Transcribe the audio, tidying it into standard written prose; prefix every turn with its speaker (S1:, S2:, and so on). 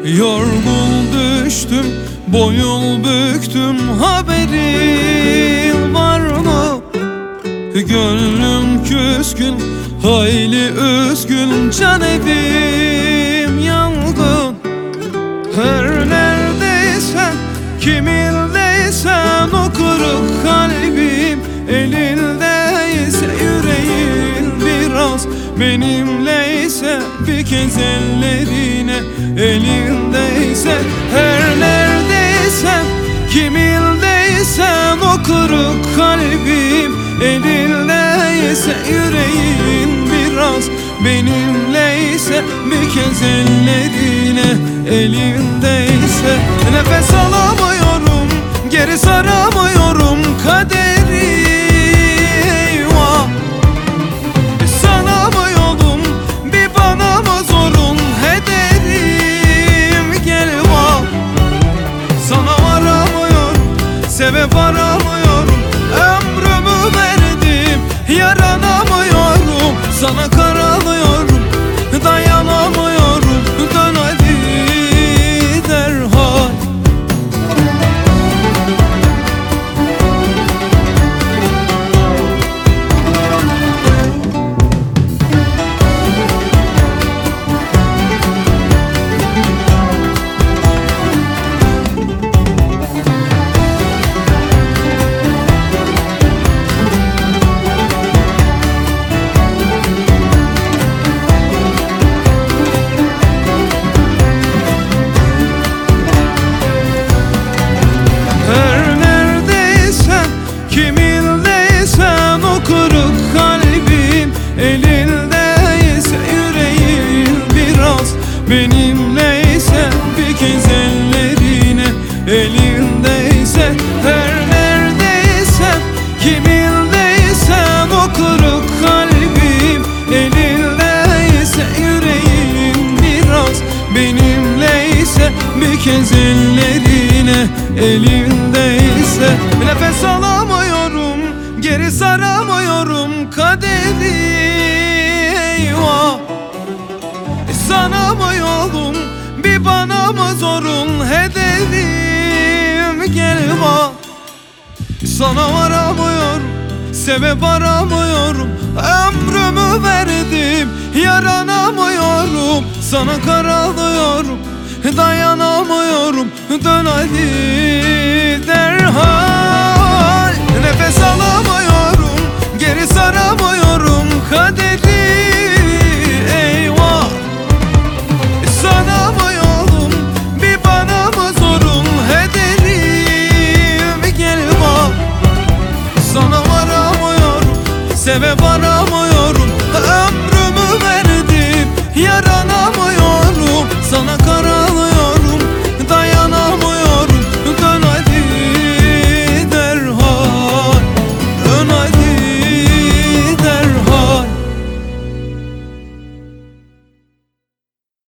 S1: Yorgun düştüm, boyun büktüm, haberin var mı? Gönlüm küskün, hayli üzgün, can evim yangın. Her neredeysen, kimindeysen, o kırık kalbim elindeyse, yüreğin biraz benimleyse, bir kez ellerine elindeyse. Her neredeysen, kimindeysen, o kırık kalbim elindeyse, yüreğin biraz benimleyse, bir kez ellerine elindeyse. Nefes alamıyorum, geri saramıyorum kaderi, eyvah. Sana mı yolum, bir bana mı zorun, ederim gel bak. Sana varamıyorum, sebep aramıyorum, ömrümü verdim, yaranamıyorum. Sana karalıyorum, dayanamıyorum, dön hadi derhal. Kimindeysen, o kırık kalbim elindeyse, yüreğin biraz benimleyse, bir kez ellerine elindeyse. Her neredeysen, kimindeysen, o kırık kalbim elindeyse, yüreğin biraz benimleyse, bir kez ellerine elindeyse. Nefes alamıyorum, geri saramıyorum kaderi, eyvah. Sana mı yolum, bir bana mı zorun, ederim gel bak. Sana varamıyorum, sebep aramıyorum, ömrümü verdim, yaranamıyorum. Sana karalıyorum, dayanamıyorum, dön hadi derhal. Nefes alamıyorum, geri saramıyorum kaderi, eyvah. Sana mı yolum, bir bana mı zorun, ederim gel bak. Sana varamıyorum, sebep aramıyorum,